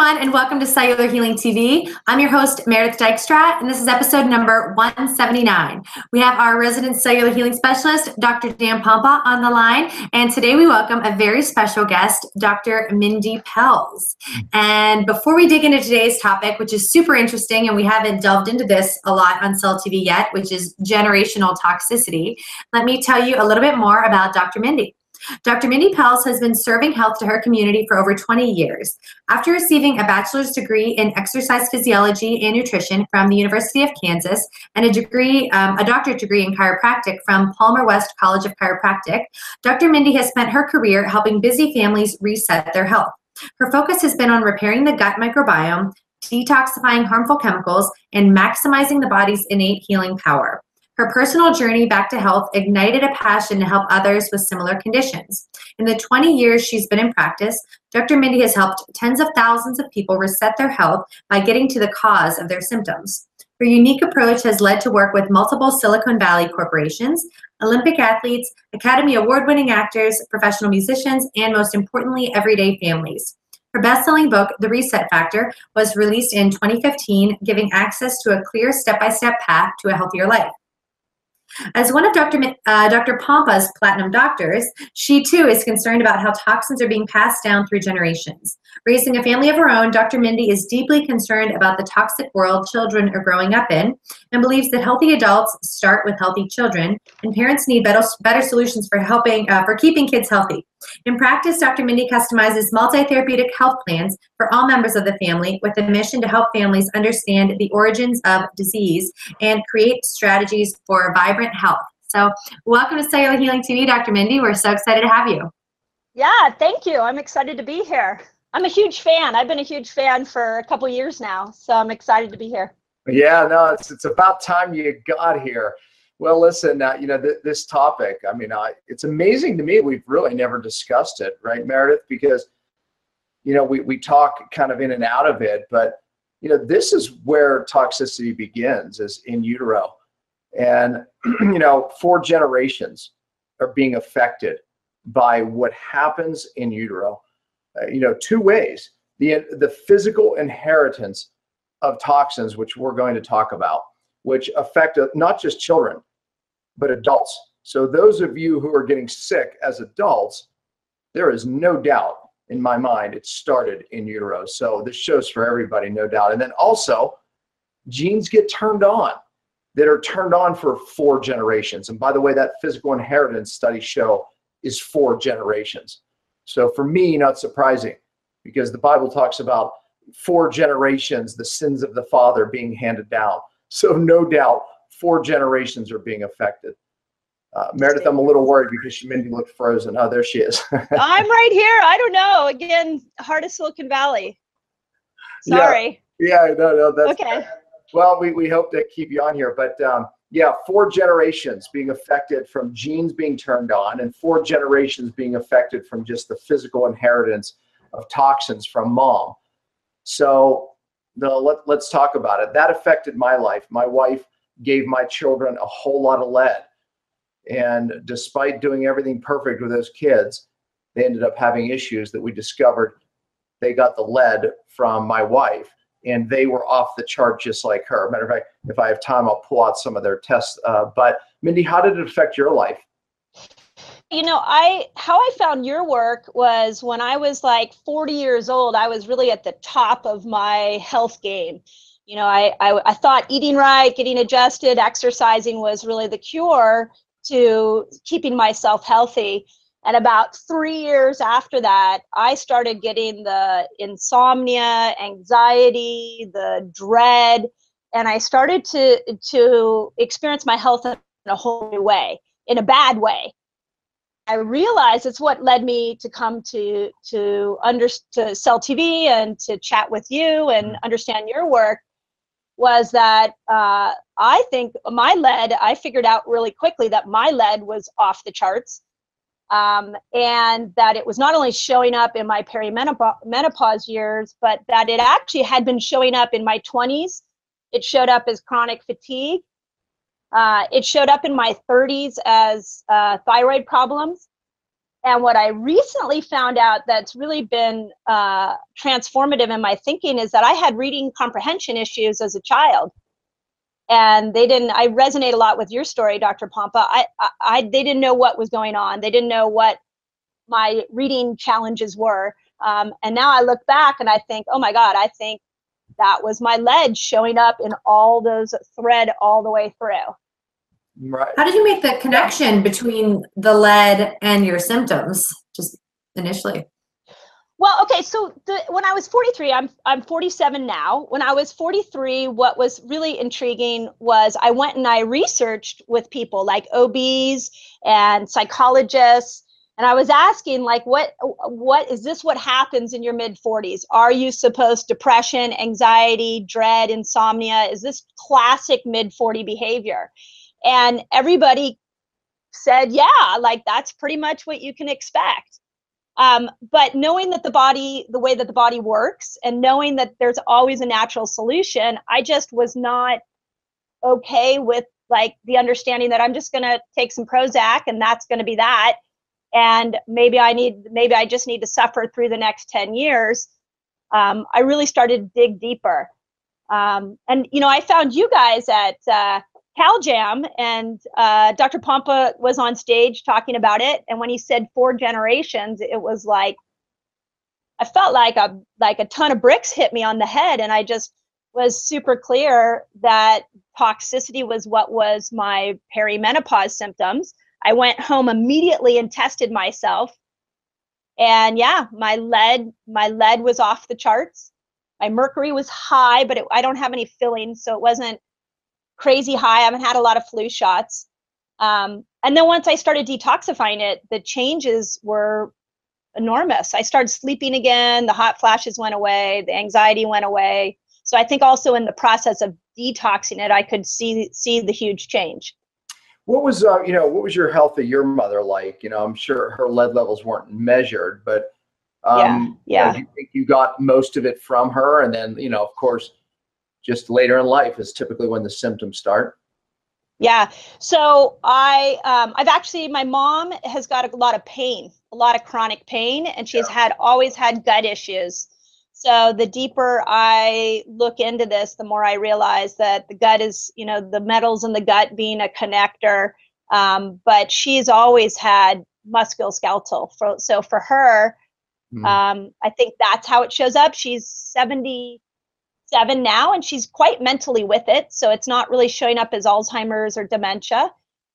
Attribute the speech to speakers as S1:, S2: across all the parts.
S1: everyone, and welcome to Cellular Healing TV. I'm your host, Meredith Dykstra, and this is episode number 179. We have our resident cellular healing specialist, Dr. Dan Pompa, on the line, and today we welcome a very special guest, Dr. Mindy Pelz. And before we dig into today's topic, which is super interesting, and we haven't delved into this a lot on Cell TV yet, which is generational toxicity, let me tell you a little bit more about Dr. Mindy. Dr. Mindy Pelz has been serving health to her community for over 20 years. After receiving a bachelor's degree in exercise physiology and nutrition from the University of Kansas and a doctorate degree in chiropractic from Palmer West College of Chiropractic, Dr. Mindy has spent her career helping busy families reset their health. Her focus has been on repairing the gut microbiome, detoxifying harmful chemicals, and maximizing the body's innate healing power. Her personal journey back to health ignited a passion to help others with similar conditions. In the 20 years she's been in practice, Dr. Mindy has helped tens of thousands of people reset their health by getting to the cause of their symptoms. Her unique approach has led to work with multiple Silicon Valley corporations, Olympic athletes, Academy Award-winning actors, professional musicians, and most importantly, everyday families. Her best-selling book, The Reset Factor, was released in 2015, giving access to a clear step-by-step path to a healthier life. As one of Dr. Pompa's platinum doctors, she too is concerned about how toxins are being passed down through generations. Raising a family of her own, Dr. Mindy is deeply concerned about the toxic world children are growing up in and believes that healthy adults start with healthy children, and parents need better solutions for keeping kids healthy. In practice, Dr. Mindy customizes multi-therapeutic health plans for all members of the family with a mission to help families understand the origins of disease and create strategies for vibrant health. So welcome to Cellular Healing TV, Dr. Mindy. We're so excited to have you.
S2: Yeah, thank you. I'm excited to be here. I'm a huge fan. I've been a huge fan for a couple years now, so I'm excited to be here.
S3: Yeah, no, it's about time you got here. Well, listen, this topic, it's amazing to me we've really never discussed it, right, Meredith? Because, we talk kind of in and out of it, but, this is where toxicity begins, is in utero. And, 4 generations are being affected by what happens in utero. 2 ways. The physical inheritance of toxins, which we're going to talk about, which affect not just children, but adults. So those of you who are getting sick as adults, there is no doubt in my mind it started in utero. So this show's for everybody, no doubt. And then also, genes get turned on that are turned on for 4 generations. And by the way, that physical inheritance studies show is 4 generations. So for me, not surprising, because the Bible talks about 4 generations, the sins of the father being handed down. So no doubt, 4 generations are being affected. Meredith, I'm a litlittle worried because Mindy looked frozen. Oh, there she is.
S2: I'm right here. I don't know. Again, heart of Silicon Valley. Sorry.
S3: Yeah, no, that's
S2: okay.
S3: Well, we hope to keep you on here, but 4 generations being affected from genes being turned on, and 4 generations being affected from just the physical inheritance of toxins from mom. So let's talk about it. That affected my life. My wife gave my children a whole lot of lead. And despite doing everything perfect with those kids, they ended up having issues that we discovered. They got the lead from my wife, and they were off the chart just like her. Matter of fact, if I have time, I'll pull out some of their tests. But Mindy, how did it affect your life?
S2: How I found your work was when I was like 40 years old. I was really at the top of my health game. I thought eating right, getting adjusted, exercising was really the cure to keeping myself healthy. And about 3 years after that, I started getting the insomnia, anxiety, the dread, and I started to experience my health in a whole new way, in a bad way. I realized it's what led me to come to Cell TV and to chat with you and understand your work, was that I think I figured out really quickly that my lead was off the charts, and that it was not only showing up in my perimenopause years, but that it actually had been showing up in my 20s. It showed up as chronic fatigue. It showed up in my 30s as thyroid problems. And what I recently found out that's really been transformative in my thinking is that I had reading comprehension issues as a child. And I resonate a lot with your story, Dr. Pompa. They didn't know what was going on. They didn't know what my reading challenges were. And now I look back and I think, oh my God, I think that was my lead showing up in all those thread all the way through.
S3: Right.
S1: How did you make the connection between the lead and your symptoms, just initially?
S2: Well, okay, so when I was 43, I'm 47 now. When I was 43, what was really intriguing was I went and I researched with people like OBs and psychologists, and I was asking, like, what is this? What happens in your mid 40s? Are you supposed depression, anxiety, dread, insomnia? Is this classic mid 40 behavior? And everybody said, yeah, like that's pretty much what you can expect. But knowing that the way that the body works and knowing that there's always a natural solution, I just was not okay with like the understanding that I'm just going to take some Prozac and that's going to be that. And maybe I just need to suffer through the next 10 years. I really started to dig deeper. And, I found you guys at CalJam, and Dr. Pompa was on stage talking about it. And when he said 4 generations, it was like, I felt like a ton of bricks hit me on the head. And I just was super clear that toxicity was what was my perimenopause symptoms. I went home immediately and tested myself. And yeah, my lead was off the charts. My mercury was high, but I don't have any fillings, so it wasn't crazy high. I haven't had a lot of flu shots. And then once I started detoxifying it, the changes were enormous. I started sleeping again. The hot flashes went away. The anxiety went away. So I think also in the process of detoxing it, I could see the huge change.
S3: What was your health of your mother like? I'm sure her lead levels weren't measured, but
S2: yeah.
S3: Do you think you got most of it from her? And then, of course, just later in life is typically when the symptoms start.
S2: Yeah. So my mom has got a lot of pain, a lot of chronic pain, and she's always had gut issues. So the deeper I look into this, the more I realize that the gut is, the metals in the gut being a connector. But she's always had musculoskeletal. So for her, I think that's how it shows up. She's 77 now, and she's quite mentally with it. So it's not really showing up as Alzheimer's or dementia.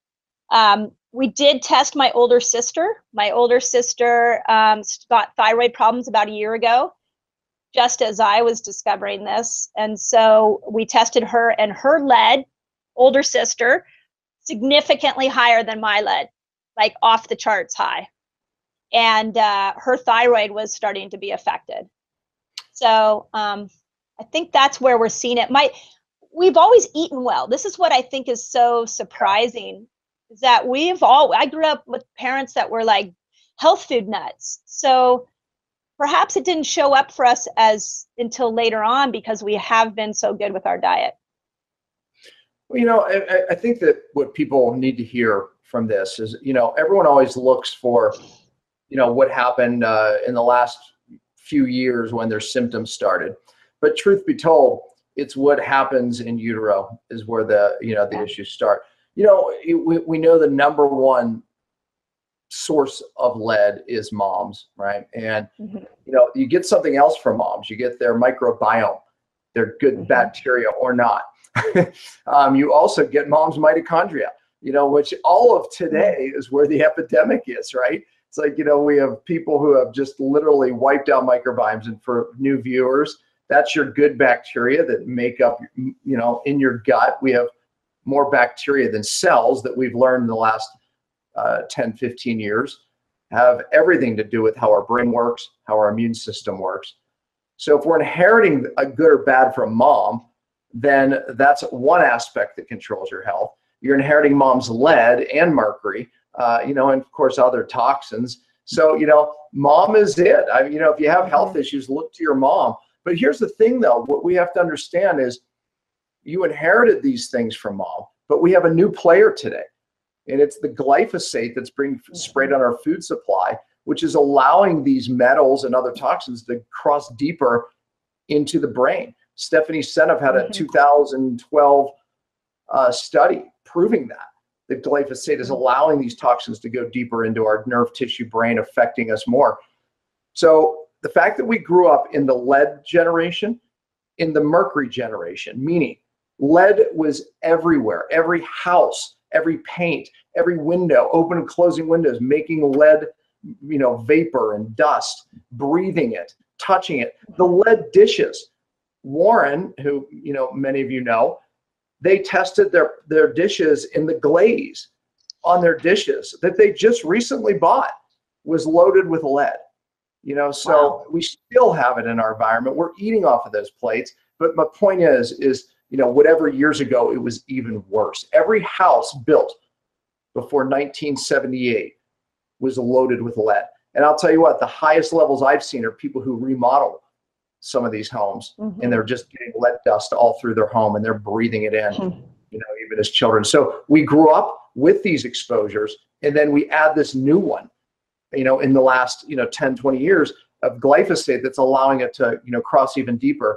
S2: We did test my older sister. My older sister got thyroid problems about a year ago, just as I was discovering this. And so we tested her, and her lead, older sister, significantly higher than my lead, like off the charts high. And her thyroid was starting to be affected. So I think that's where we're seeing it. We've always eaten well. This is what I think is so surprising, is that I grew up with parents that were like health food nuts. So perhaps it didn't show up for us until later on, because we have been so good with our diet.
S3: Well, I think that what people need to hear from this is, everyone always looks for, what happened in the last few years when their symptoms started. But truth be told, it's what happens in utero is where the issues start. We know the number one source of lead is moms, right? And you get something else from moms. You get their microbiome, their good bacteria or not. You also get mom's mitochondria, which all of today is where the epidemic is, right? It's like, we have people who have just literally wiped out microbiomes. And for new viewers, that's your good bacteria that make up, in your gut. We have more bacteria than cells that we've learned in the last 10, 15 years have everything to do with how our brain works, how our immune system works. So if we're inheriting a good or bad from mom, then that's one aspect that controls your health. You're inheriting mom's lead and mercury, and of course other toxins. So, mom is it. If you have health issues, look to your mom. But here's the thing though, what we have to understand is you inherited these things from mom, but we have a new player today. And it's the glyphosate that's being sprayed on our food supply, which is allowing these metals and other toxins to cross deeper into the brain. Stephanie Seneff had a 2012 study proving that glyphosate is allowing these toxins to go deeper into our nerve tissue brain, affecting us more. So the fact that we grew up in the lead generation, in the mercury generation, meaning lead was everywhere, every house, every paint, every window, open and closing windows, making lead, vapor and dust, breathing it, touching it. The lead dishes. Warren, who many of you know, they tested their dishes in the glaze on their dishes that they just recently bought was loaded with lead. So wow. We still have it in our environment. We're eating off of those plates. But my point is whatever years ago, it was even worse. Every house built before 1978 was loaded with lead. And I'll tell you what, the highest levels I've seen are people who remodel some of these homes, and they're just getting lead dust all through their home, and they're breathing it in, even as children. So we grew up with these exposures, and then we add this new one, in the last, 10, 20 years of glyphosate that's allowing it to, cross even deeper.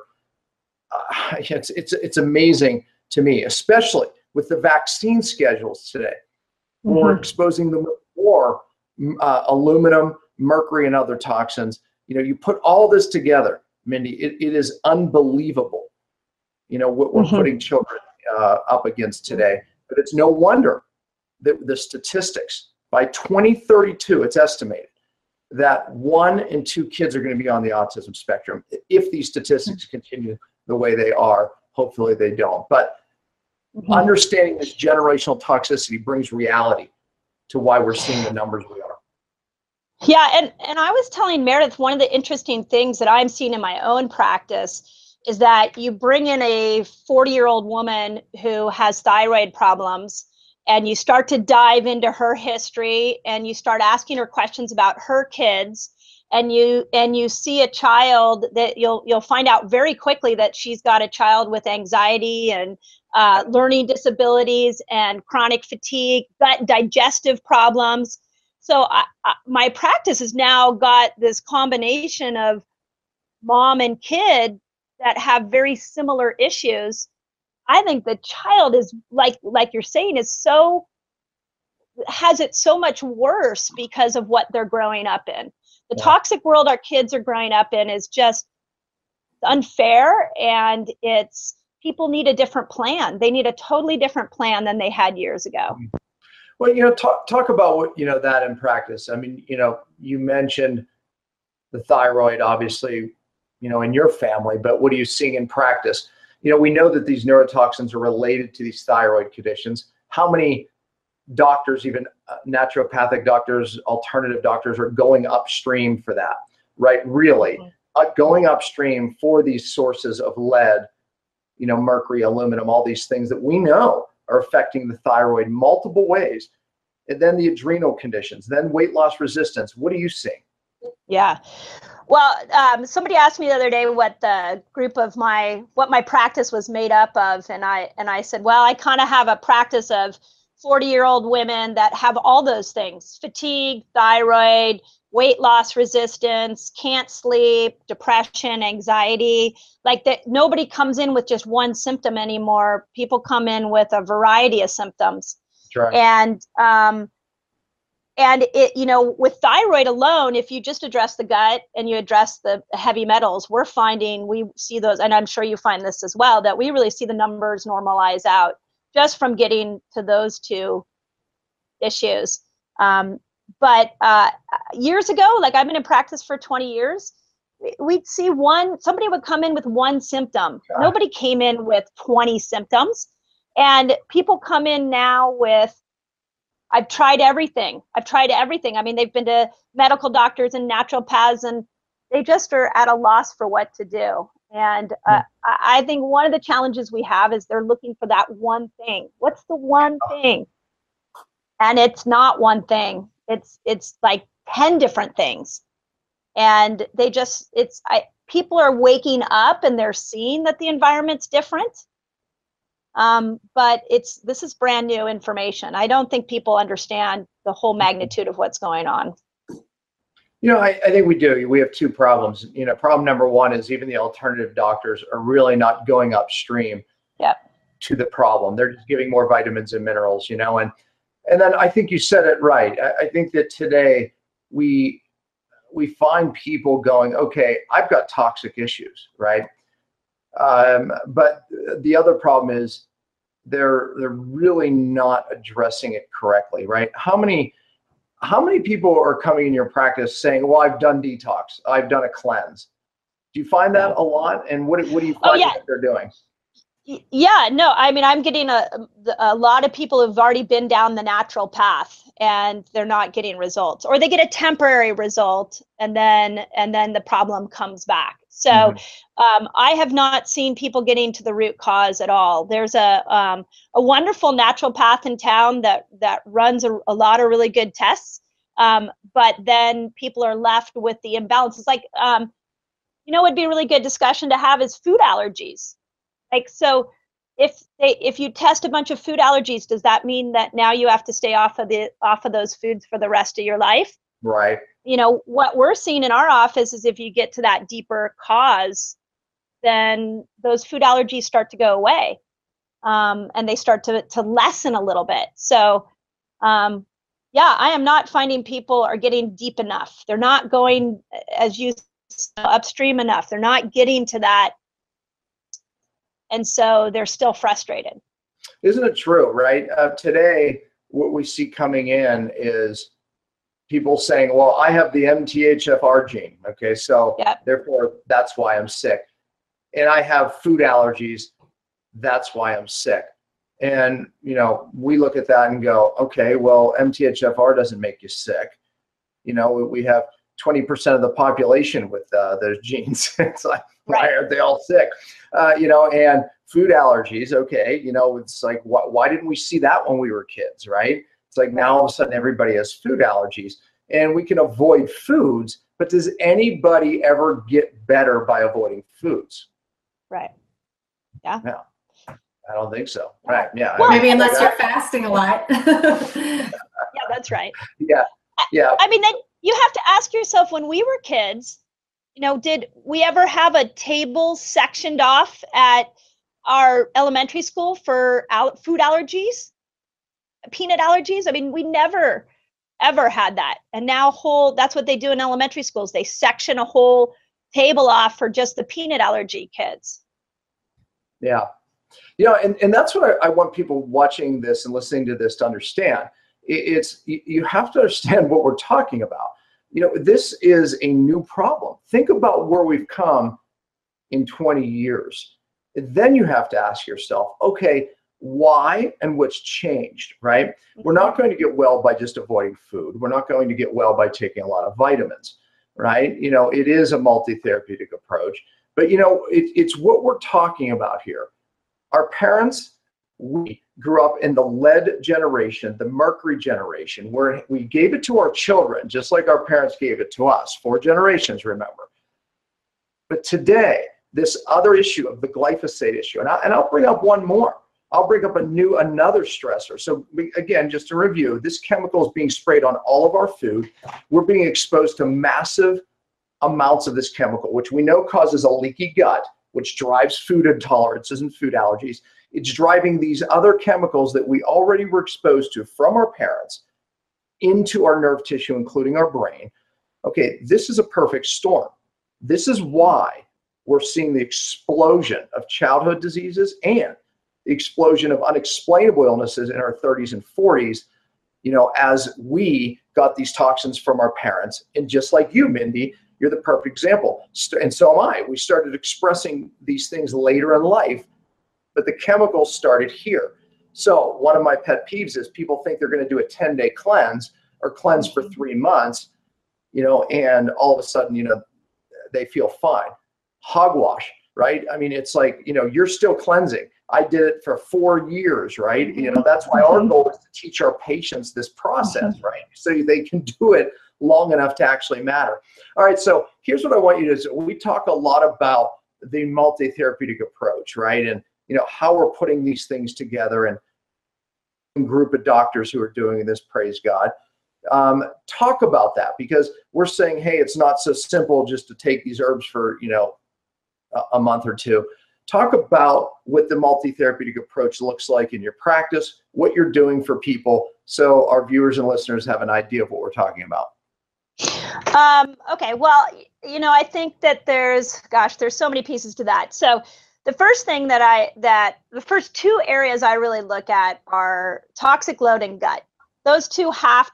S3: It's amazing to me, especially with the vaccine schedules today. We're exposing them with more aluminum, mercury, and other toxins. You put all this together, Mindy, it is unbelievable, what we're putting children up against today. But it's no wonder that the statistics, by 2032, it's estimated that 1 in 2 kids are going to be on the autism spectrum. If these statistics continue the way they are, hopefully they don't. But understanding this generational toxicity brings reality to why we're seeing the numbers we are.
S2: Yeah, and I was telling Meredith, one of the interesting things that I'm seeing in my own practice is that you bring in a 40-year-old woman who has thyroid problems, and you start to dive into her history, and you start asking her questions about her kids, and you see a child that you'll find out very quickly that she's got a child with anxiety and learning disabilities and chronic fatigue, digestive problems. So my practice has now got this combination of mom and kid that have very similar issues. I think the child is like you're saying has it so much worse because of what they're growing up in. The toxic world our kids are growing up in is just unfair, and people need a different plan. They need a totally different plan than they had years ago.
S3: Well, talk about what, that in practice. I mean, you mentioned the thyroid, obviously, in your family, but what are you seeing in practice? We know that these neurotoxins are related to these thyroid conditions. How many doctors, even naturopathic doctors, alternative doctors, are going upstream for that, right? Really, going upstream for these sources of lead, mercury, aluminum, all these things that we know are affecting the thyroid multiple ways, and then the adrenal conditions, then weight loss resistance. What are you seeing?
S2: Yeah. Well, somebody asked me the other day what my practice was made up of, and I said, well, I kind of have a practice of 40-year-old women that have all those things: fatigue, thyroid, weight loss resistance, can't sleep, depression, anxiety. Like that, nobody comes in with just one symptom anymore. People come in with a variety of symptoms.
S3: Right.
S2: And it, with thyroid alone, if you just address the gut and you address the heavy metals, we're finding, we see those, and I'm sure you find this as well, that we really see the numbers normalize out just from getting to those two issues. But years ago, like I've been in practice for 20 years, we'd see somebody would come in with one symptom. Yeah. Nobody came in with 20 symptoms. And people come in now with, I've tried everything. I mean, they've been to medical doctors and naturopaths, and they just are at a loss for what to do. And I think one of the challenges we have is they're looking for that one thing. What's the one thing? And it's not one thing. It's like 10 different things. And people are waking up and they're seeing that the environment's different. But this is brand new information. I don't think people understand the whole magnitude of what's going on.
S3: I think we do. We have two problems. Problem number one is even the alternative doctors are really not going upstream to the problem. They're just giving more vitamins and minerals, and then I think you said it right. I think that today we find people going, okay, I've got toxic issues, right? But the other problem is they're really not addressing it correctly, right? How many people are coming in your practice saying, well, I've done detox, I've done a cleanse? Do you find that a lot? And what do you find that they're doing?
S2: Yeah, no, I mean, I'm getting a lot of people who've already been down the natural path and they're not getting results, or they get a temporary result and then the problem comes back. So I have not seen people getting to the root cause at all. There's a wonderful naturopath in town that runs a lot of really good tests, but then people are left with the imbalance. It's like, it'd be a really good discussion to have is food allergies. Like, so if you test a bunch of food allergies, does that mean that now you have to stay off of those foods for the rest of your life?
S3: Right.
S2: What we're seeing in our office is if you get to that deeper cause, then those food allergies start to go away, and they start to lessen a little bit. So, I am not finding people are getting deep enough. They're not going, as you said, upstream enough. They're not getting to that. And so they're still frustrated.
S3: Isn't it true, right? Today, what we see coming in is people saying, well, I have the MTHFR gene. Okay, so therefore that's why I'm sick. And I have food allergies. That's why I'm sick. And, we look at that and go, okay, well, MTHFR doesn't make you sick. We have 20% of the population with those genes. It's like, why aren't they all sick? And food allergies, okay, it's like, why didn't we see that when we were kids, right? It's like now all of a sudden everybody has food allergies, and we can avoid foods, but does anybody ever get better by avoiding foods?
S2: Right. Yeah.
S3: No, I don't think so. Right. Yeah.
S1: Well, maybe unless you're fasting a lot.
S2: Yeah, that's right.
S3: Yeah. Yeah.
S2: I mean, then you have to ask yourself, when we were kids, did we ever have a table sectioned off at our elementary school for food allergies, peanut allergies? I mean, we never, ever had that. And now that's what they do in elementary schools. They section a whole table off for just the peanut allergy kids.
S3: Yeah. And that's what I want people watching this and listening to this to understand. You have to understand what we're talking about. This is a new problem. Think about where we've come in 20 years. Then you have to ask yourself, okay, why and what's changed, right? We're not going to get well by just avoiding food. We're not going to get well by taking a lot of vitamins, right? It is a multi-therapeutic approach, but it's what we're talking about here. Our parents, we grew up in the lead generation, the mercury generation, where we gave it to our children, just like our parents gave it to us, 4 generations, remember. But today, this other issue of the glyphosate issue, and I'll bring up one more. I'll bring up another stressor. So again, just to review, this chemical is being sprayed on all of our food. We're being exposed to massive amounts of this chemical, which we know causes a leaky gut, which drives food intolerances and food allergies. It's driving these other chemicals that we already were exposed to from our parents into our nerve tissue, including our brain. Okay, this is a perfect storm. This is why we're seeing the explosion of childhood diseases and the explosion of unexplainable illnesses in our 30s and 40s, as we got these toxins from our parents. And just like you, Mindy, you're the perfect example. And so am I. We started expressing these things later in life, but the chemicals started here. So one of my pet peeves is people think they're going to do a 10-day cleanse or cleanse for 3 months, and all of a sudden, they feel fine. Hogwash, right? I mean, it's like, you're still cleansing. I did it for 4 years, right? That's why our goal is to teach our patients this process, right? So they can do it long enough to actually matter. All right, so here's what I want you to do. We talk a lot about the multi-therapeutic approach, right? And how we're putting these things together, and a group of doctors who are doing this, praise God. Talk about that, because we're saying, hey, it's not so simple just to take these herbs for, a month or two. Talk about what the multi-therapeutic approach looks like in your practice, what you're doing for people, so our viewers and listeners have an idea of what we're talking about.
S2: Okay, well, I think that there's so many pieces to that. So the first thing the first two areas I really look at are toxic load and gut. Those two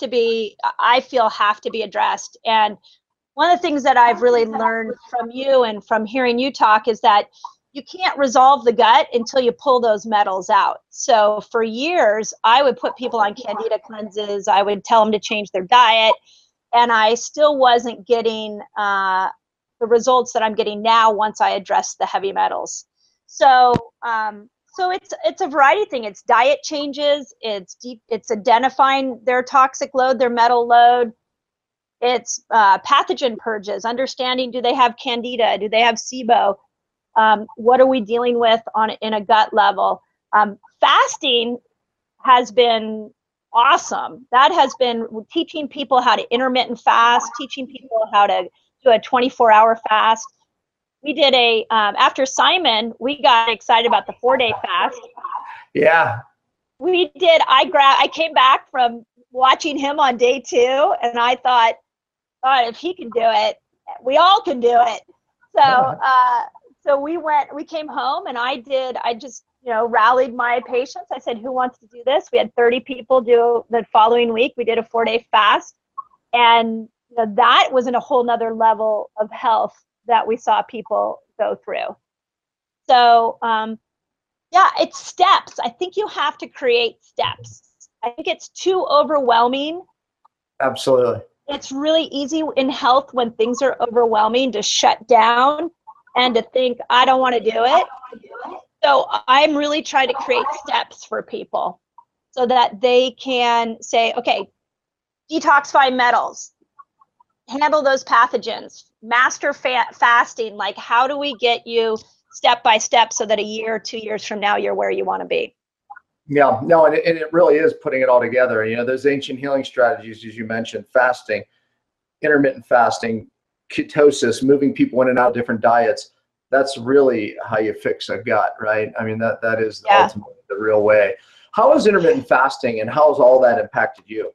S2: I feel have to be addressed. And one of the things that I've really learned from you and from hearing you talk is that you can't resolve the gut until you pull those metals out. So for years, I would put people on Candida cleanses. I would tell them to change their diet, and I still wasn't getting the results that I'm getting now once I address the heavy metals. So it's a variety thing. It's diet changes. It's identifying their toxic load, their metal load. It's pathogen purges, understanding, do they have Candida? Do they have SIBO? What are we dealing with in a gut level? Fasting has been awesome. That has been teaching people how to intermittent fast, teaching people how to do a 24-hour fast. We did after Simon, we got excited about the 4-day fast.
S3: Yeah.
S2: We did. I came back from watching him on day 2, and I thought, oh, if he can do it, we all can do it. So we came home, and I just rallied my patients. I said, who wants to do this? We had 30 people do the following week. We did a 4-day fast, and that was in a whole nother level of health that we saw people go through. So it's steps. I think you have to create steps. I think it's too overwhelming.
S3: Absolutely.
S2: It's really easy in health when things are overwhelming to shut down and to think, I don't want to do it. So I'm really trying to create steps for people so that they can say, okay, detoxify metals, handle those pathogens, master fasting. Like, how do we get you step by step so that a year or 2 years from now, you're where you want to be?
S3: Yeah, no, and it really is putting it all together. Those ancient healing strategies, as you mentioned, fasting, intermittent fasting, ketosis, moving people in and out of different diets. That's really how you fix a gut, right? I mean, that is ultimately the real way. How has intermittent fasting and how has all that impacted you?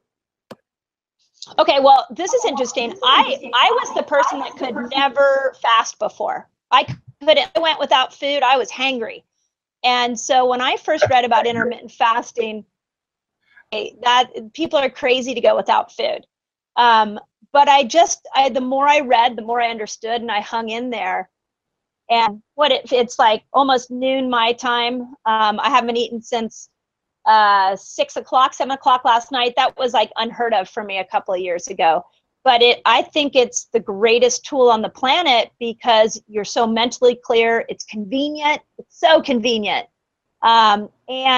S2: Okay, well, this is interesting. I was the person that could never fast before. I went without food. I was hangry. And so when I first read about intermittent fasting, that people are crazy to go without food. But the more I read, the more I understood, and I hung in there. And it's like almost noon my time. I haven't eaten since 6 o'clock, 7 o'clock last night. That was like unheard of for me a couple of years ago. But I think it's the greatest tool on the planet because you're so mentally clear. It's convenient. It's so convenient. And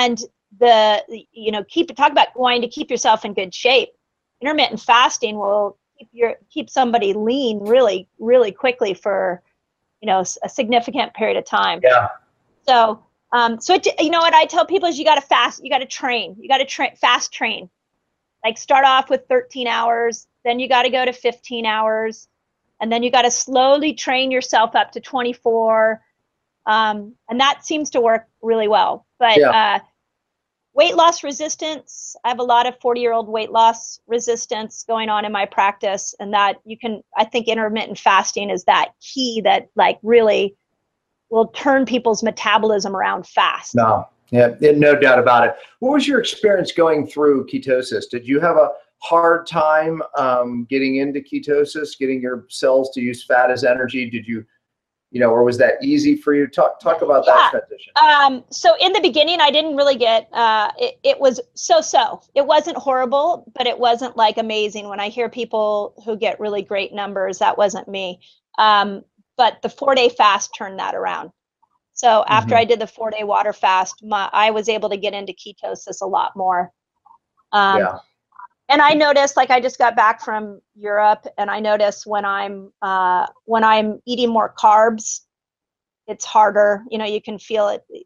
S2: talk about wanting to keep yourself in good shape. Intermittent fasting will keep somebody lean really, really quickly for a significant period of time.
S3: Yeah.
S2: So what I tell people is you got to fast. You got to train. You got to fast train. Like start off with 13 hours. Then you got to go to 15 hours, and then you got to slowly train yourself up to 24. And that seems to work really well. But weight loss resistance, I have a lot of 40-year-old weight loss resistance going on in my practice, and I think intermittent fasting is that key that like really will turn people's metabolism around fast.
S3: No, no doubt about it. What was your experience going through ketosis? Did you have a hard time getting into ketosis, getting your cells to use fat as energy? Did you, or was that easy for you? Talk about that transition.
S2: So in the beginning, I didn't really get, it was so-so. It wasn't horrible, but it wasn't like amazing. When I hear people who get really great numbers, that wasn't me. But the 4-day fast turned that around. So after I did the 4-day water fast, I was able to get into ketosis a lot more. And I noticed, like I just got back from Europe, and I noticed when I'm eating more carbs, it's harder. You can feel it.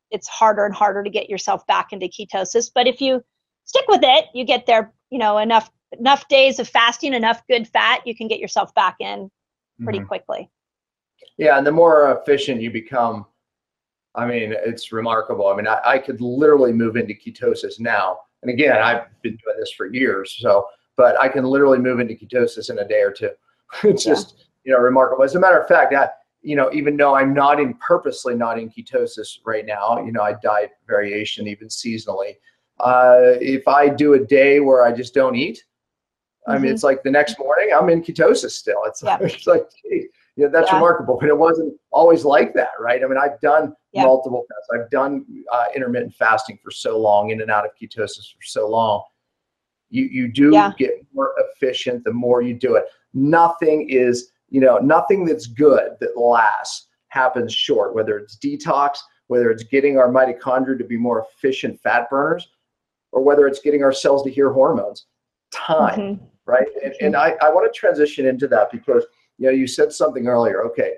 S2: it's harder and harder to get yourself back into ketosis. But if you stick with it, you get there, enough days of fasting, enough good fat, you can get yourself back in pretty quickly.
S3: Yeah, and the more efficient you become, I mean, it's remarkable. I mean, I could literally move into ketosis now. And again, I've been doing this for years, but I can literally move into ketosis in a day or two. It's just, remarkable. As a matter of fact, even though I'm purposely not in ketosis right now, I diet variation even seasonally. If I do a day where I just don't eat, I mean, it's like the next morning I'm in ketosis still. It's like, geez, that's remarkable, but it wasn't always like that, right? I mean, I've done multiple fasts. I've done intermittent fasting for so long, in and out of ketosis for so long. You do get more efficient the more you do it. Nothing that's good that lasts happens short, whether it's detox, whether it's getting our mitochondria to be more efficient fat burners, or whether it's getting our cells to hear hormones. Time, right? And I want to transition into that because, you said something earlier. Okay,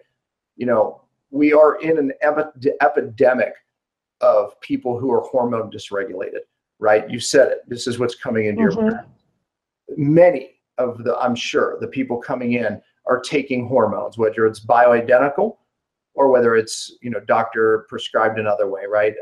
S3: we are in an epidemic of people who are hormone dysregulated, right? You said it. This is what's coming into your brain. Many of I'm sure the people coming in are taking hormones, whether it's bioidentical or whether it's, doctor prescribed another way, right?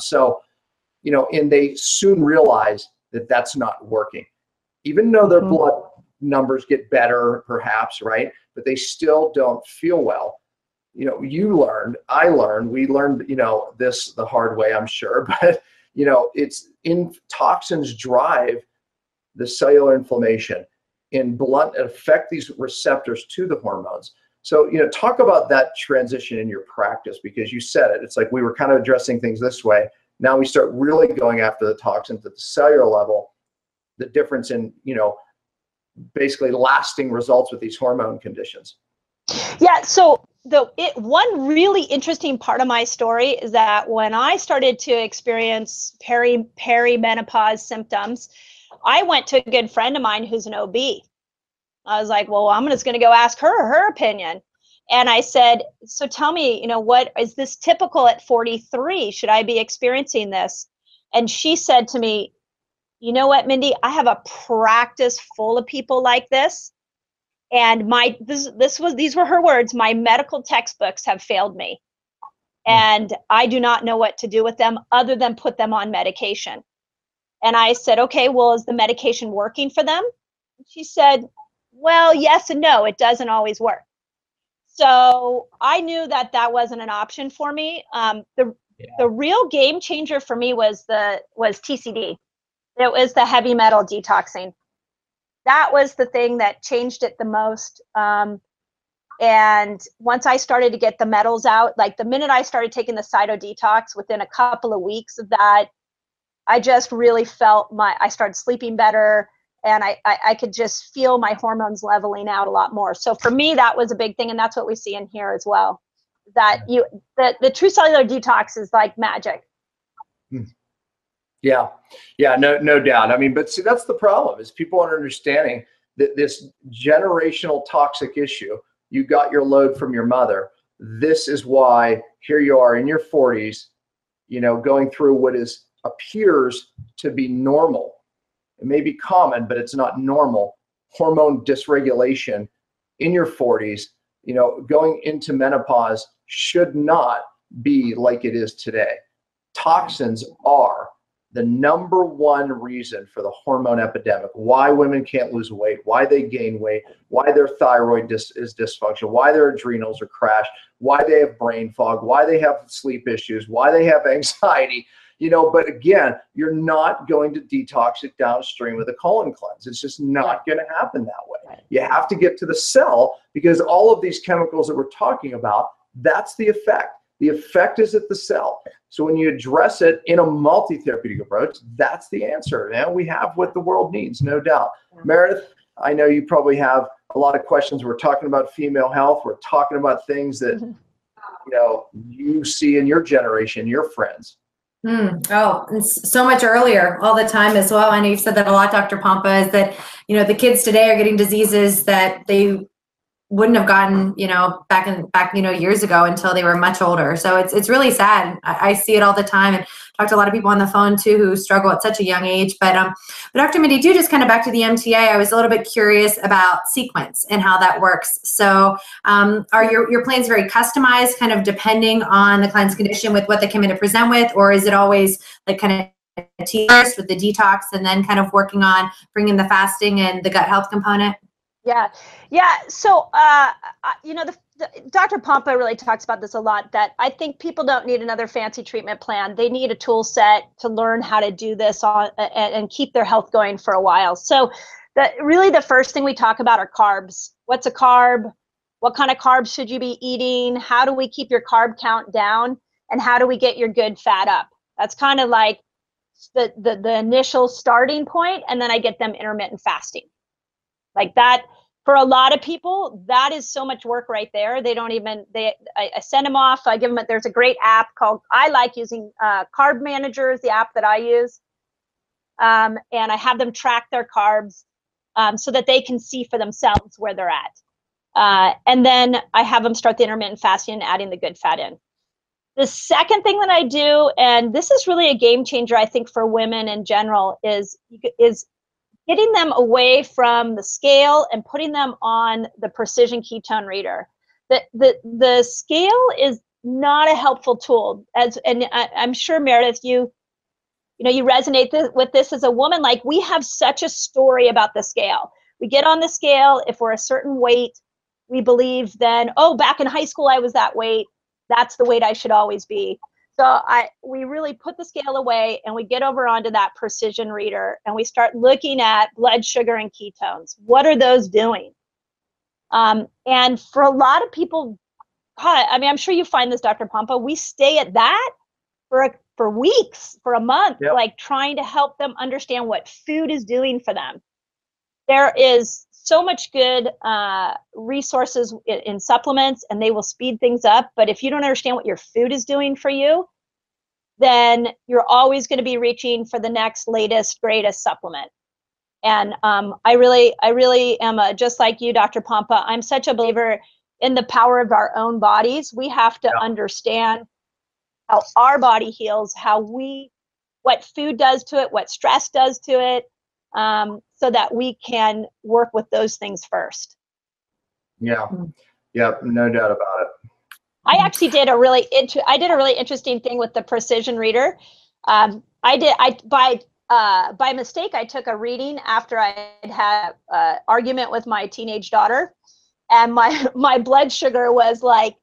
S3: And they soon realize that that's not working, even though their blood numbers get better, perhaps, right? But they still don't feel well. You learned, I learned, we learned, this the hard way, I'm sure, but, it's toxins drive the cellular inflammation and affect these receptors to the hormones. So, talk about that transition in your practice, because you said it. It's like we were kind of addressing things this way. Now we start really going after the toxins at the cellular level, the difference in, basically lasting results with these hormone conditions.
S2: Yeah. So one really interesting part of my story is that when I started to experience perimenopause symptoms, I went to a good friend of mine who's an OB. I was like, well, I'm just going to go ask her opinion. And I said, so tell me, what is this typical at 43? Should I be experiencing this? And she said to me, you know what, Mindy, I have a practice full of people like this. And these were her words, my medical textbooks have failed me. And I do not know what to do with them other than put them on medication. And I said, okay, well, is the medication working for them? She said, well, yes and no, it doesn't always work. So I knew that wasn't an option for me. The real game changer for me was TCD. It was the heavy metal detoxing. That was the thing that changed it the most. And once I started to get the metals out, like the minute I started taking the Cyto Detox, within a couple of weeks of that, I just really felt I started sleeping better, and I could just feel my hormones leveling out a lot more. So for me, that was a big thing, and that's what we see in here as well. That the true cellular detox is like magic.
S3: Yeah, no doubt. I mean, but see, that's the problem, is people aren't understanding that this generational toxic issue. You got your load from your mother. This is why here you are in your 40s, going through what appears to be normal. It may be common, but it's not normal. Hormone dysregulation in your 40s, going into menopause should not be like it is today. Toxins are the number one reason for the hormone epidemic, why women can't lose weight, why they gain weight, why their thyroid is dysfunctional, why their adrenals are crashed, why they have brain fog, why they have sleep issues, why they have anxiety. But again, you're not going to detox it downstream with a colon cleanse. It's just not going to happen that way. You have to get to the cell, because all of these chemicals that we're talking about, that's the effect. The effect is at the cell. So when you address it in a multi-therapeutic approach, that's the answer. Now we have what the world needs, no doubt. Meredith, I know you probably have a lot of questions. We're talking about female health. We're talking about things that you see in your generation, your friends.
S1: Oh, and so much earlier all the time as well. I know you've said that a lot, Dr. Pompa, is that, the kids today are getting diseases that they wouldn't have gotten, back years ago until they were much older. So it's really sad. I see it all the time, and talk to a lot of people on the phone too who struggle at such a young age. But Dr. Mindy, just kind of back to the MTA, I was a little bit curious about sequence and how that works. So are your plans very customized, kind of depending on the client's condition with what they come in to present with, or is it always like kind of first with the detox and then kind of working on bringing the fasting and the gut health component?
S2: Yeah. So, Dr. Pompa really talks about this a lot, that I think people don't need another fancy treatment plan. They need a tool set to learn how to do this and keep their health going for a while. So the first thing we talk about are carbs. What's a carb? What kind of carbs should you be eating? How do we keep your carb count down? And how do we get your good fat up? That's kind of like the initial starting point. And then I get them intermittent fasting. Like that, for a lot of people, that is so much work right there. They don't even, I send them off. I give them, there's a great app called, I like using Carb Manager is the app that I use. And I have them track their carbs so that they can see for themselves where they're at. And then I have them start the intermittent fasting and adding the good fat in. The second thing that I do, and this is really a game changer, I think, for women in general, is getting them away from the scale and putting them on the precision ketone reader. The scale is not a helpful tool, and I'm sure, Meredith, you resonate with this as a woman. Like, we have such a story about the scale. We get on the scale, if we're a certain weight, we believe then, oh, back in high school I was that weight, that's the weight I should always be. So we really put the scale away and we get over onto that precision reader and we start looking at blood sugar and ketones. What are those doing? And for a lot of people, God, I mean, I'm sure you find this, Dr. Pompa, we stay at that for weeks, for a month,
S3: yep.
S2: Like trying to help them understand what food is doing for them. There is so much good resources in supplements, and they will speed things up. But if you don't understand what your food is doing for you, then you're always going to be reaching for the next latest, greatest supplement. And I really am just like you, Dr. Pompa. I'm such a believer in the power of our own bodies. We have to understand how our body heals, what food does to it, what stress does to it. So that we can work with those things first. Yeah,
S3: no doubt about it.
S2: I actually did a really interesting thing with the precision reader. By mistake, I took a reading after I had an argument with my teenage daughter, and my blood sugar was like,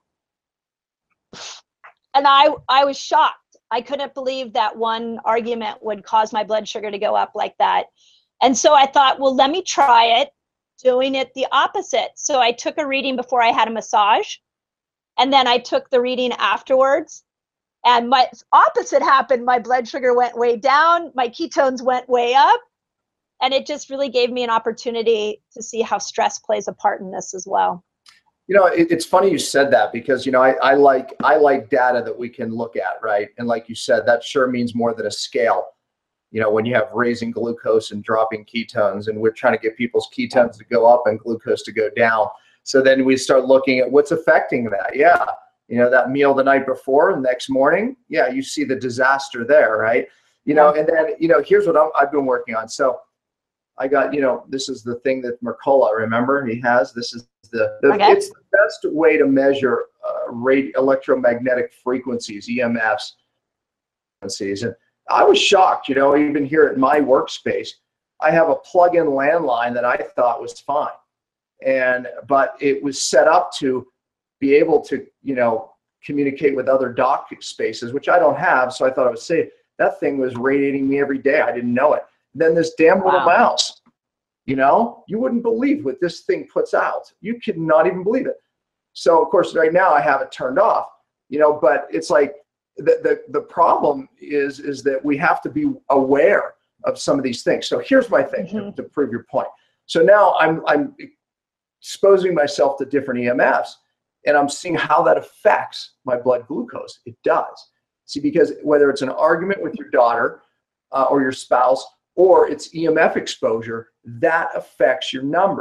S2: and I was shocked. I couldn't believe that one argument would cause my blood sugar to go up like that. And so I thought, well, let me try it, doing it the opposite. So I took a reading before I had a massage, and then I took the reading afterwards, and my opposite happened. My blood sugar went way down, my ketones went way up, and it just really gave me an opportunity to see how stress plays a part in this as well.
S3: It's funny you said that, because I like data that we can look at, right? And like you said, that sure means more than a scale. When you have raising glucose and dropping ketones, and we're trying to get people's ketones to go up and glucose to go down. So then we start looking at what's affecting that. Yeah. That meal the night before and next morning. Yeah. You see the disaster there, right? And then, here's what I've been working on. So I got, this is the thing that Mercola, remember, he has, this is it's the best way to measure electromagnetic frequencies, EMFs, frequencies. And I was shocked, even here at my workspace, I have a plug-in landline that I thought was fine. But it was set up to be able to, communicate with other dock spaces, which I don't have. So I thought I was safe. That thing was radiating me every day. I didn't know it. And then this damn little mouse, you wouldn't believe what this thing puts out. You could not even believe it. So of course, right now I have it turned off, but it's like, the problem is that we have to be aware of some of these things. So here's my thing to prove your point. So now I'm exposing myself to different EMFs, and I'm seeing how that affects my blood glucose. It does. See, because whether it's an argument with your daughter or your spouse, or it's EMF exposure, that affects your numbers.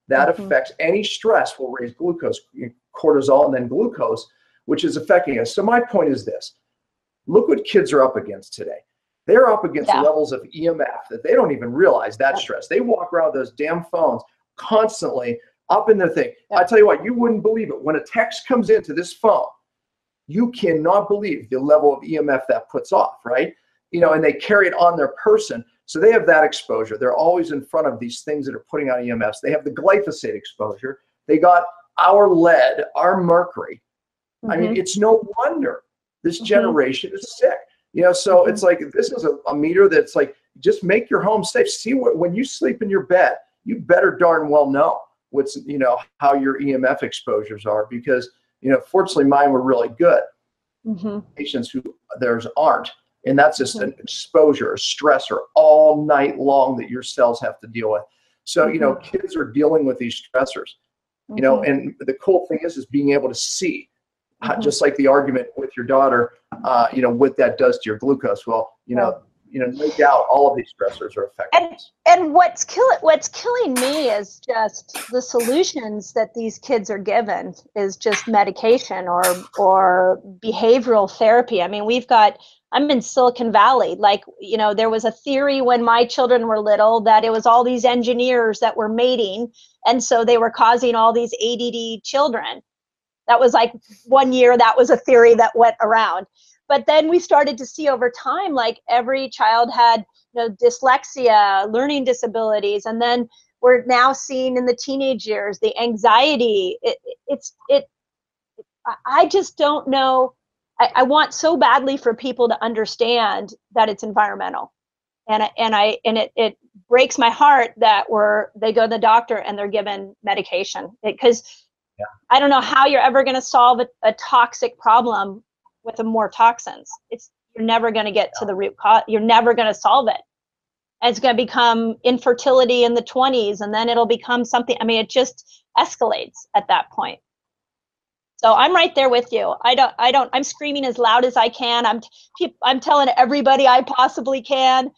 S3: That affects any stress will raise glucose, cortisol, and then glucose, which is affecting us. So my point is this. Look what kids are up against today. They're up against levels of EMF that they don't even realize that stress. They walk around with those damn phones constantly up in their thing. I tell you what, you wouldn't believe it. When a text comes into this phone, you cannot believe the level of EMF that puts off, right? You know, and they carry it on their person. So they have that exposure. They're always in front of these things that are putting out EMFs. They have the glyphosate exposure. They got our lead, our mercury. I mean, it's no wonder this generation is sick. You know, so it's like, this is a meter that's like, just make your home safe. See what, when you sleep in your bed, you better darn well know what's, you know, how your EMF exposures are, because, you know, fortunately mine were really good. Patients who theirs aren't. And that's just an exposure, a stressor all night long that your cells have to deal with. So, you know, kids are dealing with these stressors, you know, and the cool thing is being able to see, just like the argument with your daughter, you know, what that does to your glucose. Well, no doubt all of these stressors are affected.
S2: And what's killing me is just the solutions that these kids are given is just medication or behavioral therapy. I mean, I'm in Silicon Valley. Like, you know, there was a theory when my children were little that it was all these engineers that were mating, and so they were causing all these ADD children. That was like 1 year, that was a theory that went around. But then we started to see over time, like every child had, you know, dyslexia, learning disabilities, and then we're now seeing in the teenage years the anxiety. I just don't know. I want so badly for people to understand that it's environmental, and it breaks my heart that they go to the doctor and they're given medication, because I don't know how you're ever going to solve a toxic problem with more toxins. You're never going to get to the root cause. You're never going to solve it. And it's going to become infertility in the 20s, and then it'll become something. I mean, it just escalates at that point. So I'm right there with you. I'm screaming as loud as I can. I'm telling everybody I possibly can,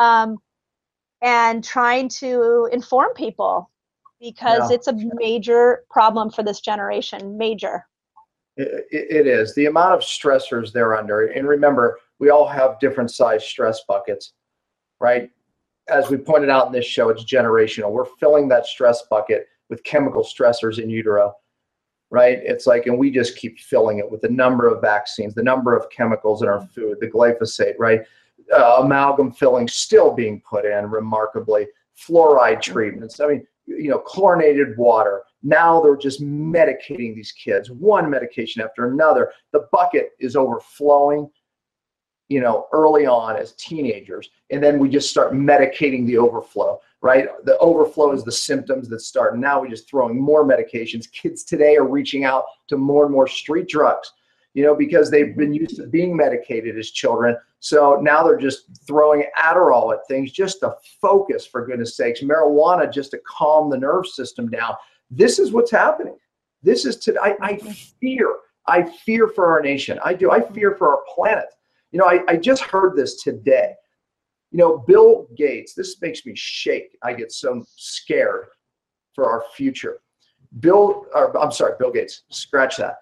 S2: and trying to inform people, because it's a major problem for this generation. Major.
S3: It is. The amount of stressors they're under. And remember, we all have different size stress buckets, right? As we pointed out in this show, it's generational. We're filling that stress bucket with chemical stressors in utero, right? It's like, and we just keep filling it with the number of vaccines, the number of chemicals in our food, the glyphosate, right? Amalgam fillings still being put in remarkably, fluoride treatments. I mean, you know, chlorinated water. Now they're just medicating these kids, one medication after another. The bucket is overflowing, you know, early on as teenagers. And then we just start medicating the overflow, right? The overflow is the symptoms that start. And now we're just throwing more medications. Kids today are reaching out to more and more street drugs, you know, because they've been used to being medicated as children. So now they're just throwing Adderall at things just to focus, for goodness sakes, marijuana just to calm the nerve system down. This is what's happening. This is I fear for our nation. I do. I fear for our planet. You know, I just heard this today. You know, Bill Gates, this makes me shake. I get so scared for our future. Bill Gates, scratch that.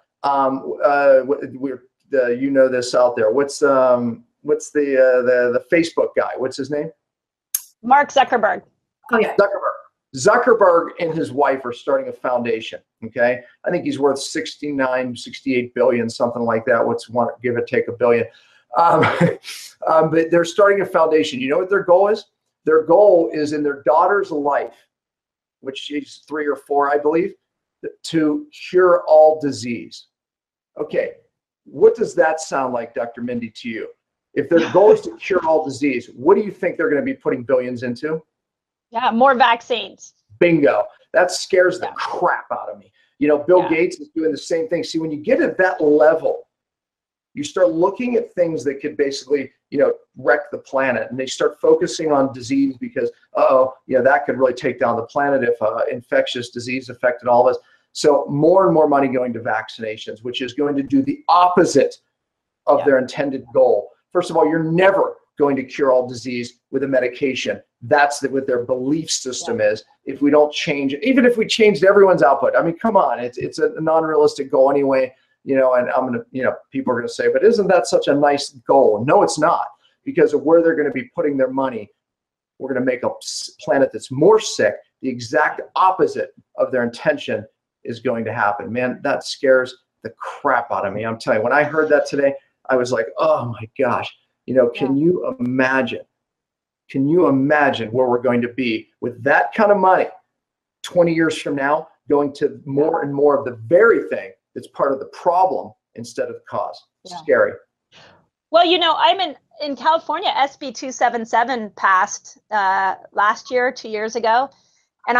S3: You know this out there. What's the Facebook guy? What's his name?
S2: Mark Zuckerberg.
S1: Oh yeah.
S3: Zuckerberg and his wife are starting a foundation. Okay. I think he's worth 68 billion, something like that. Give or take a billion. But they're starting a foundation. You know what their goal is? Their goal is in their daughter's life, which she's 3 or 4, I believe, to cure all disease. Okay. What does that sound like, Dr. Mindy, to you? If their goal is to cure all disease, what do you think they're going to be putting billions into?
S2: Yeah, more vaccines.
S3: Bingo. That scares the crap out of me. You know, Bill Gates is doing the same thing. See, when you get at that level, you start looking at things that could basically, you know, wreck the planet, and they start focusing on disease because, you know, that could really take down the planet if infectious disease affected all of us. So more and more money going to vaccinations, which is going to do the opposite of their intended goal. First of all, you're never going to cure all disease with a medication. That's what their belief system is. If we don't change, even if we changed everyone's output, I mean, come on, it's a non-realistic goal anyway, you know, and I'm going to, you know, people are going to say, but isn't that such a nice goal? No, it's not, because of where they're going to be putting their money. We're going to make a planet that's more sick. The exact opposite of their intention is going to happen. Man, that scares the crap out of me. I'm telling you, when I heard that today, I was like, oh my gosh, you know, can you imagine? Can you imagine where we're going to be with that kind of money 20 years from now, going to more and more of the very thing that's part of the problem instead of the cause? Scary.
S2: Well, you know, I'm in California. SB 277 passed last year, 2 years ago. And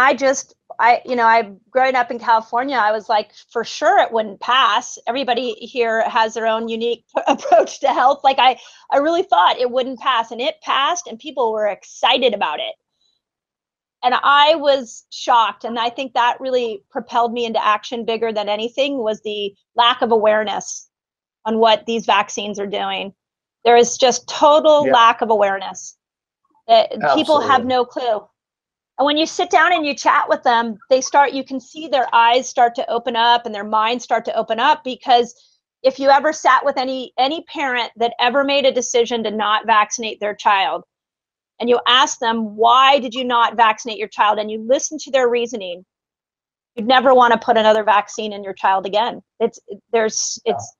S2: I growing up in California, I was like, for sure it wouldn't pass. Everybody here has their own unique approach to health. Like I really thought it wouldn't pass, and it passed, and people were excited about it. And I was shocked. And I think that really propelled me into action bigger than anything, was the lack of awareness on what these vaccines are doing. There is just total lack of awareness. People have no clue. And when you sit down and you chat with them, you can see their eyes start to open up and their minds start to open up, because if you ever sat with any parent that ever made a decision to not vaccinate their child, and you ask them, why did you not vaccinate your child? And you listen to their reasoning, you'd never want to put another vaccine in your child again. There's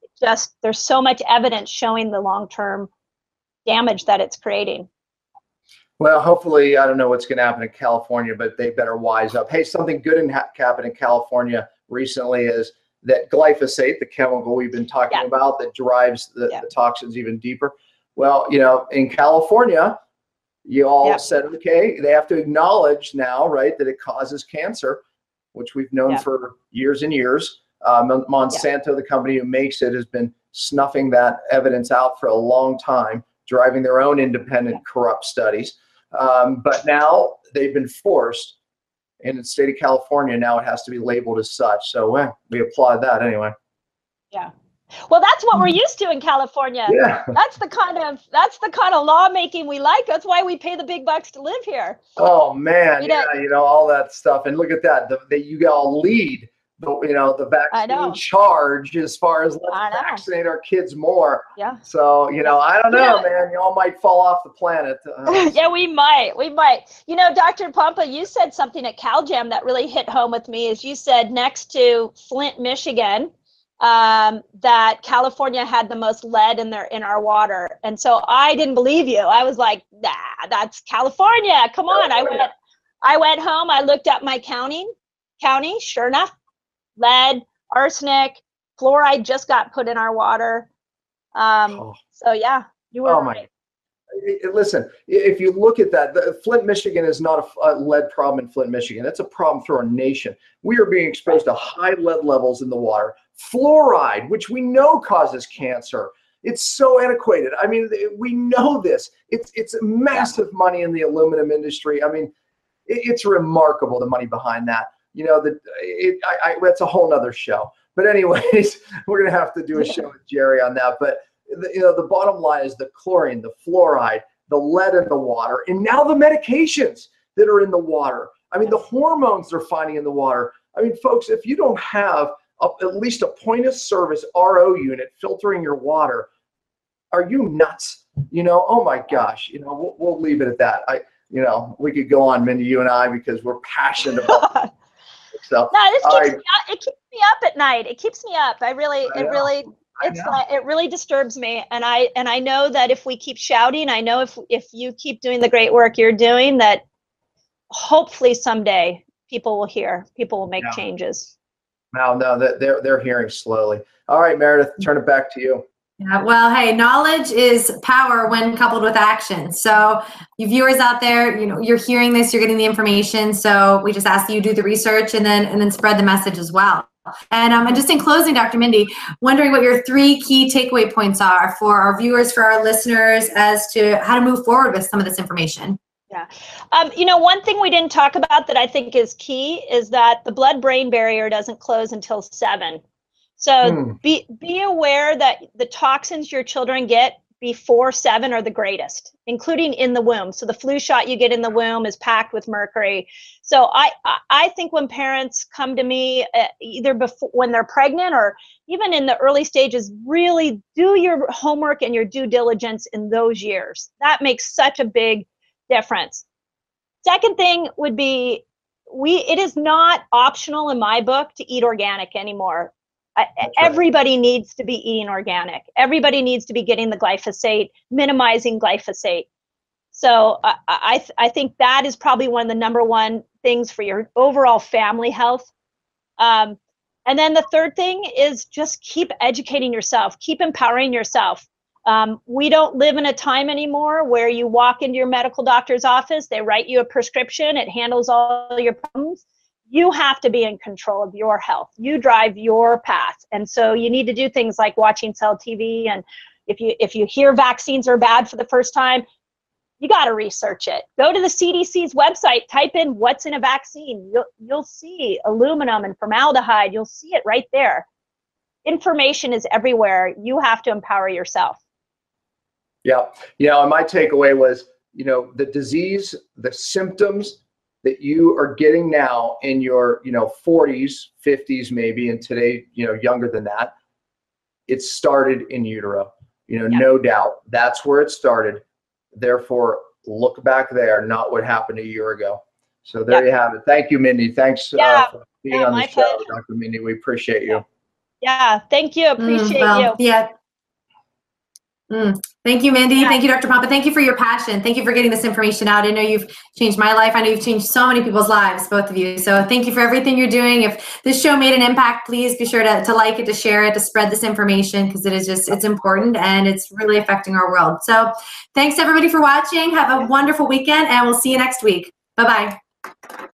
S2: so much evidence showing the long-term damage that it's creating.
S3: Well, hopefully, I don't know what's going to happen in California, but they better wise up. Hey, something good happened in California recently is that glyphosate, the chemical we've been talking about that drives the toxins even deeper. Well, you know, in California, you all said, okay, they have to acknowledge now, right, that it causes cancer, which we've known for years and years. Monsanto, the company who makes it, has been snuffing that evidence out for a long time, driving their own independent corrupt studies. But now they've been forced, and in the state of California, now it has to be labeled as such. So we applaud that anyway.
S2: Yeah. Well, that's what we're used to in California. Yeah. That's the kind of lawmaking we like. That's why we pay the big bucks to live here.
S3: Oh man, you know, all that stuff. And look at that. You all lead the vaccine charge as far as let's vaccinate our kids more. Yeah. So, you know, I don't know, man, you all might fall off the planet.
S2: Yeah, we might. You know, Dr. Pompa, you said something at CalJam that really hit home with me, is you said next to Flint, Michigan, that California had the most lead in our water. And so I didn't believe you. I was like, nah, that's California. Come on. I went home, I looked up my county, sure enough, lead, arsenic, fluoride just got put in our water. So yeah, you were right.
S3: Listen, if you look at that, Flint, Michigan is not a lead problem in Flint, Michigan. That's a problem through our nation. We are being exposed to high lead levels in the water. Fluoride, which we know causes cancer. It's so antiquated. I mean, we know this. It's massive money in the aluminum industry. I mean, it's remarkable, the money behind that. You know, that's a whole nother show. But anyways, we're going to have to do a show with Jerry on that. But, you know, the bottom line is the chlorine, the fluoride, the lead in the water, and now the medications that are in the water. I mean, the hormones they're finding in the water. I mean, folks, if you don't have at least a point of service RO unit filtering your water, are you nuts? You know, oh my gosh, you know, we'll leave it at that. You know, we could go on, Mindy, you and I, because we're passionate about it. So,
S2: no, it keeps me up at night. It keeps me up. It really disturbs me. And I know that if we keep shouting, I know if you keep doing the great work you're doing, that hopefully someday people will hear, people will make changes.
S3: No, they're hearing slowly. All right, Meredith, turn it back to you.
S1: Yeah, well, hey, knowledge is power when coupled with action. So you viewers out there, you know, you're hearing this, you're getting the information. So we just ask that you do the research and then spread the message as well. And just in closing, Dr. Mindy, wondering what your 3 key takeaway points are for our viewers, for our listeners, as to how to move forward with some of this information.
S2: Yeah. You know, one thing we didn't talk about that I think is key is that the blood-brain barrier doesn't close until 7. So be aware that the toxins your children get before 7 are the greatest, including in the womb. So the flu shot you get in the womb is packed with mercury. So I think when parents come to me, either before, when they're pregnant or even in the early stages, really do your homework and your due diligence in those years. That makes such a big difference. Second thing would be, it is not optional in my book to eat organic anymore. Everybody needs to be eating organic. Everybody needs to be getting the glyphosate, minimizing glyphosate. So I think that is probably one of the number one things for your overall family health. And then the third thing is just keep educating yourself, keep empowering yourself. We don't live in a time anymore where you walk into your medical doctor's office, they write you a prescription, it handles all your problems. You have to be in control of your health. You drive your path. And so you need to do things like watching Cell TV. And if you hear vaccines are bad for the first time, you got to research it. Go to the CDC's website, type in what's in a vaccine. You'll see aluminum and formaldehyde. You'll see it right there. Information is everywhere. You have to empower yourself.
S3: Yeah. And my takeaway was, the disease, the symptoms that you are getting now in your, 40s, 50s, maybe, and today, younger than that, it started in utero, no doubt. That's where it started. Therefore, look back there, not what happened a year ago. So there you have it. Thank you, Mindy. Thanks for being on the show, pleasure. Dr. Mindy. We appreciate you.
S2: Yeah, thank you. Appreciate you.
S1: Yeah. Thank you, Mindy. Thank you, Dr. Pompa. Thank you for your passion. Thank you for getting this information out. I know you've changed my life. I know you've changed so many people's lives, both of you. So thank you for everything you're doing. If this show made an impact, please be sure to like it, to share it, to spread this information, because it's important and it's really affecting our world. So thanks everybody for watching. Have a wonderful weekend and we'll see you next week. Bye-bye.